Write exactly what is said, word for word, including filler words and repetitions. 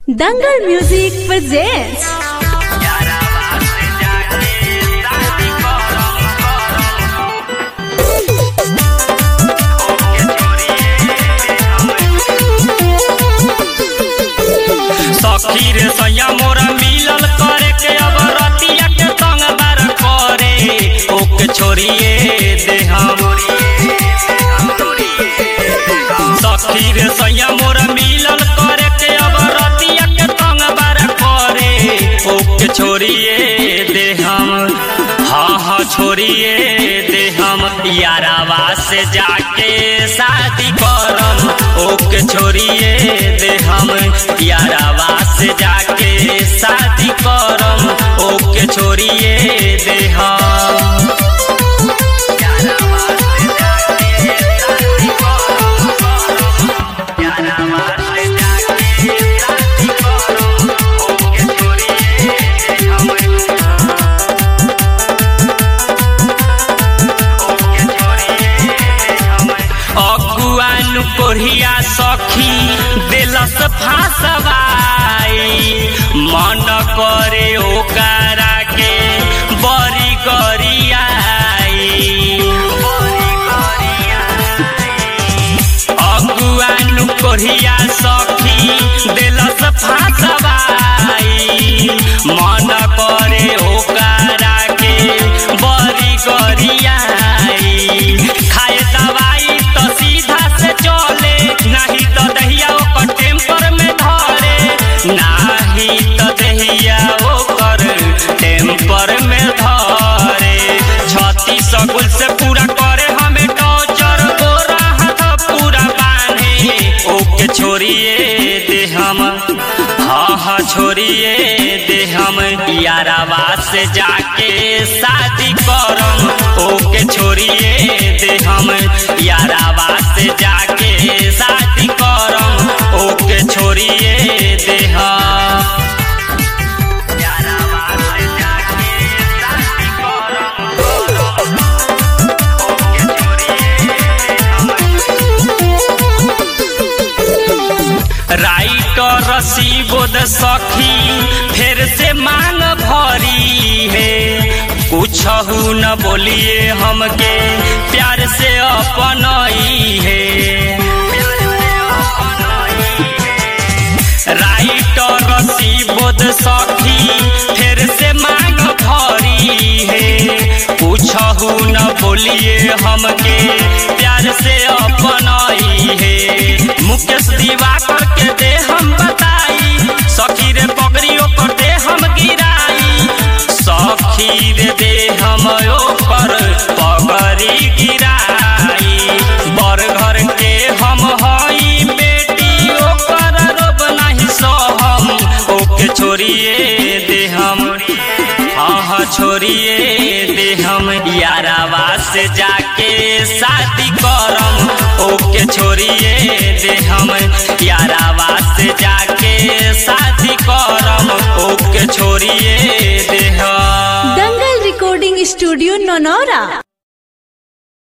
दंगल music presents. सखी रे सैया मोरा मिलल करे के अब रतिया के संग बार करे ओके छोड़िए दे हम। सखी रे सैया मोरा मिलल करे के अब रतिया के संग बार करे ओके छोड़िए दे हम। हाँ हाँ छोड़िए दे हम यारावा से जाके शादी करम ओके छोड़िए दे हम। यारावा से जाके शादी करम ओके छोड़िए दे हम। कोढ़िया सखी दिलस फासवाई मन करे ओकरा के बड़ी गरियाई। अगुआनु कोढ़िया सखी दिलस फासवाई मन करे ओकरा के बड़ी गरियाई। खाए दवाई तो सीधा से चले नहीं तो दहिया ओकर टेम्पर में धरे नहीं तो दहिया ओकर टेम्पर में धरे। छत्तीस सगुल से पूरा करे हमें टॉर्चर गोरा हाथ पूरा बांधे ओके छोड़िए दे हम। हाँ हाँ छोड़िए दे हम यारावा से जाके शादी करम ओके छोड़िए दे हम। यारावा से जाके शादी करम ओके छोड़िए दे हम। यारावा से जाके शादी करम ओके छोड़िए दे हम। राइटर रसीबोद सखी फिर से मांग भरी है कुछ न बोलिए हमके प्यार से अपनाई है। राइटर रसीबोद सखी फिर से मांग भरी है कुछ न बोलिए हमके प्यार से अपनाई है। मुकेश दिवाकर के दे हम बताई सखी रे पगड़ी ओकर दे हम गिराई। सखी रे दे हम ओकर पगड़ी गिराई। बर घर के हम हई बेटी ओकर रोब नहीं सहम ओके छोड़िए दे हम। हाँ हाँ छोड़िए दे हम यारावा से जाके शादी करम ओके छोड़िए दे हम। यारावा से जाके शादी करम ओके छोड़िए दे हम। Dangal recording studio Naunaura.